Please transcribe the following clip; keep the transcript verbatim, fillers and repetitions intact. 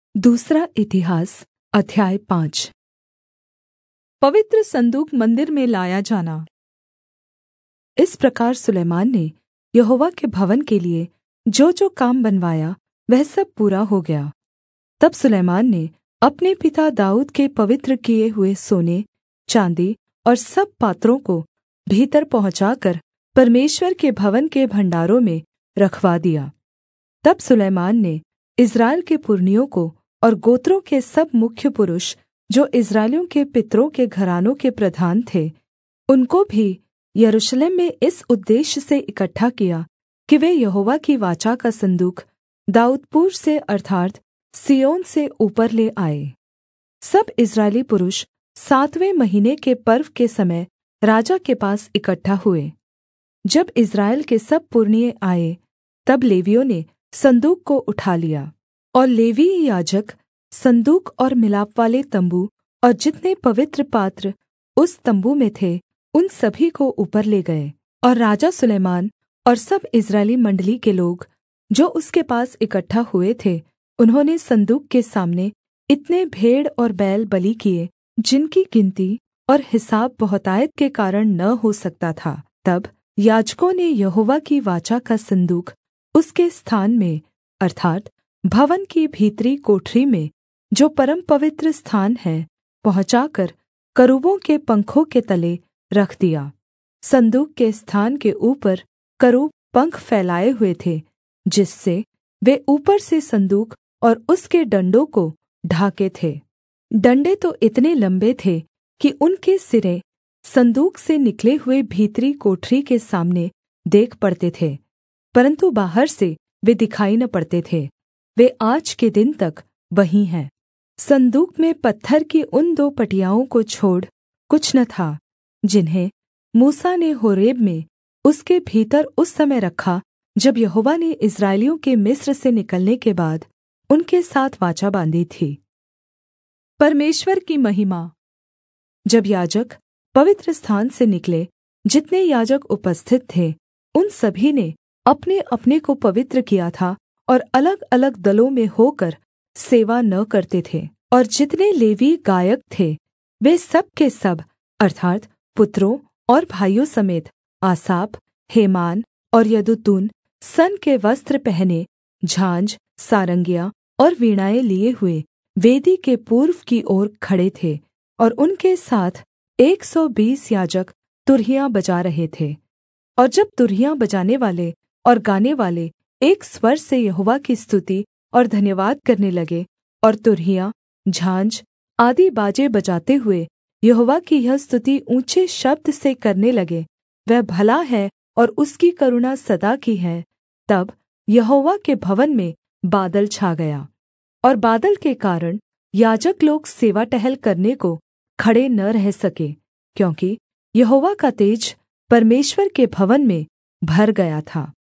दूसरा इतिहास अध्याय पाँच। पवित्र सन्दूक मंदिर में लाया जाना। इस प्रकार सुलैमान ने यहोवा के भवन के लिए जो जो काम बनवाया वह सब पूरा हो गया। तब सुलैमान ने अपने पिता दाऊद के पवित्र किए हुए सोने चाँदी और सब पात्रों को भीतर पहुँचाकर परमेश्वर के भवन के भण्डारों में रखवा दिया। तब सुलैमान ने इस्राएल के पुरनियों को और गोत्रों के सब मुख्य पुरुष जो इस्राएलियों के पितरों के घरानों के प्रधान थे, उनको भी यरूशलेम में इस उद्देश्य से इकट्ठा किया कि वे यहोवा की वाचा का सन्दूक दाऊदपुर से अर्थात् सिय्योन से ऊपर ले आए। सब इस्राएली पुरुष सातवें महीने के पर्व के समय राजा के पास इकट्ठा हुए। जब इस्राएल के सब पुरनिये आए, तब लेवियों ने सन्दूक को उठा लिया, और लेवीय याजक सन्दूक और मिलापवाले तम्बू और जितने पवित्र पात्र उस तम्बू में थे, उन सभी को ऊपर ले गए। और राजा सुलैमान और सब इस्राएली मण्डली के लोग जो उसके पास इकट्ठा हुए थे, उन्होंने सन्दूक के सामने इतने भेड़ और बैल बलि किए जिनकी गिनती और हिसाब बहुतायत के कारण न हो सकता था। तब याजकों ने यहोवा की वाचा का सन्दूक उसके स्थान में अर्थात् भवन की भीतरी कोठरी में, जो परमपवित्र स्थान है, पहुँचाकर करूबों के पंखों के तले रख दिया। सन्दूक के स्थान के ऊपर करूब पंख फैलाए हुए थे, जिससे वे ऊपर से सन्दूक और उसके डण्डों को ढाके थे। डण्डे तो इतने लम्बे थे कि उनके सिरे सन्दूक से निकले हुए भीतरी कोठरी के सामने देख पड़ते थे, परन्तु बाहर से वे दिखाई न पड़ते थे। वे आज के दिन तक वहीं हैं। सन्दूक में पत्थर की उन दो पटियाओं को छोड़ कुछ न था, जिन्हें मूसा ने होरेब में उसके भीतर उस समय रखा, जब यहोवा ने इस्राएलियों के मिस्र से निकलने के बाद उनके साथ वाचा बाँधी थी। परमेश्वर की महिमा। जब याजक पवित्र स्थान से निकले, जितने याजक उपस्थित थे, उन सभी ने अपने अपने को पवित्र किया था और अलग-अलग दलों में होकर सेवा न करते थे। और जितने लेवीय गायक थे, वे सब के सब अर्थात् पुत्रों और भाइयों समेत आसाप, हेमान और यदूतून सन के वस्त्र पहने, झाँझ, सारंगियाँ और वीणाएँ लिए हुए वेदी के पूर्व की ओर खड़े थे। और उनके साथ एक सौ बीस याजक तुरहियां बजा रहे थे। और जब तुरहियां बजाने वाले और गाने वाले एक स्वर से यहोवा की स्तुति और धन्यवाद करने लगे, और तुरहियां, झाँझ आदि बाजे बजाते हुए यहोवा की यह स्तुति ऊँचे शब्द से करने लगे, वह भला है और उसकी करुणा सदा की है, तब यहोवा के भवन में बादल छा गया। और बादल के कारण याजक लोग सेवा टहल करने को खड़े न रह सके, क्योंकि यहोवा का तेज परमेश्वर के भवन में भर गया था।